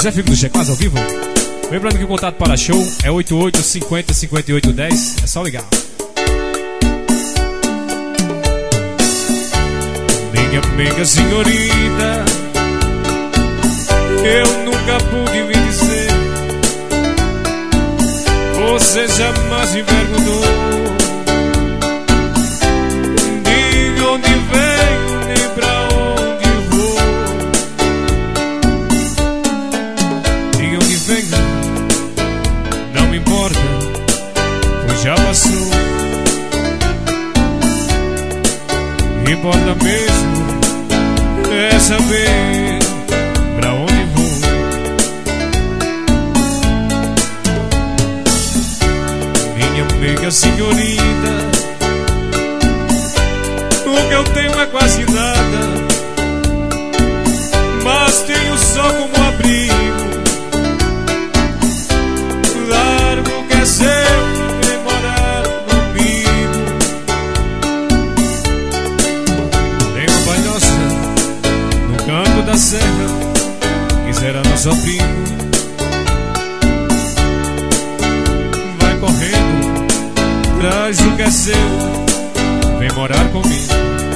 Zé Fico do G4 ao vivo. Lembrando que o contato para show é 88 50 58 10. É só ligar. Minha amiga senhorita, eu nunca pude me dizer. Você jamais me envergonhou. De onde venho, nem pra onde vou. De onde venho, não me importa, pois já passou. Importa mesmo é saber pra onde vou. Minha amiga senhorita, o que eu tenho é quase nada, mas tenho só como abrigo. Largo que é seu, vem morar comigo. Tem uma balhoça no canto da serra, quiser nosso abrigo. Vai correndo, traz o que é seu, vem morar comigo.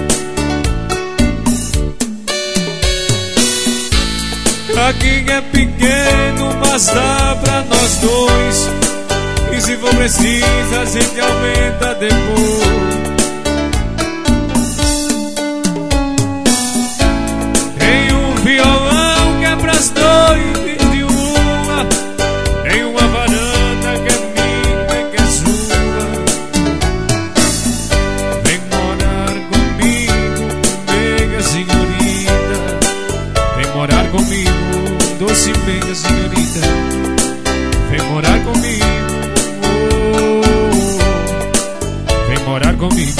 Aqui é pequeno, mas dá pra nós dois. E se for preciso, a gente aumenta depois. Tem um violão que é pras noites de lua. Tem uma varanda que é minha, que é sua. Vem morar comigo, mega senhorita. Vem morar comigo, doce mega senhorita. Vem morar comigo, oh, oh, oh. Vem morar comigo.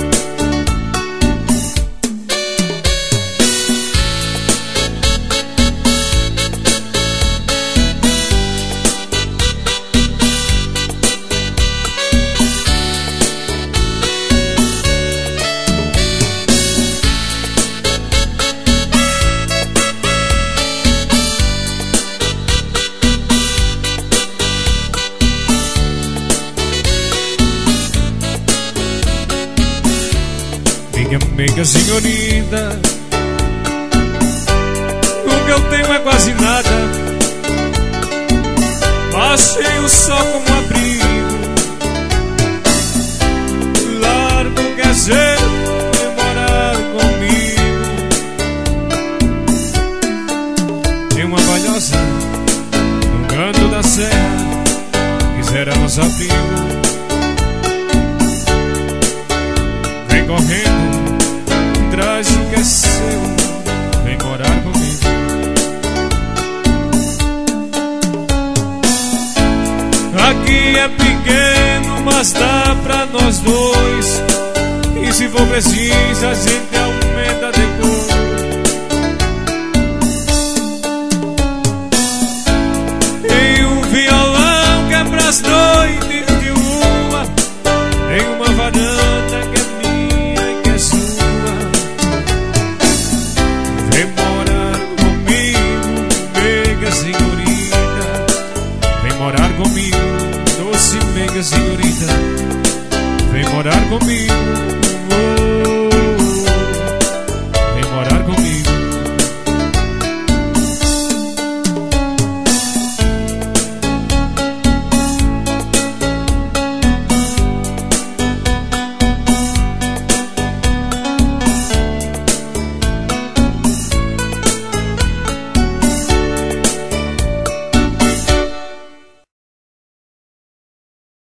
Minha amiga senhorita, o que eu tenho é quase nada, mas tenho só como abrigo. Largo que é seu, vem morar comigo. Tem uma palhoça no canto da serra, quiser nos abrigo. Vem correndo, traz o que é seu, vem morar comigo. Aqui é pequeno, mas dá pra nós dois. E se for preciso, a gente aumenta depois. Tem um violão que é pras noites de lua. Tem uma varanda que é minha, que é sua. Vem morar comigo, mega senhorita. Vem morar comigo, doce mega senhorita. Vem morar comigo,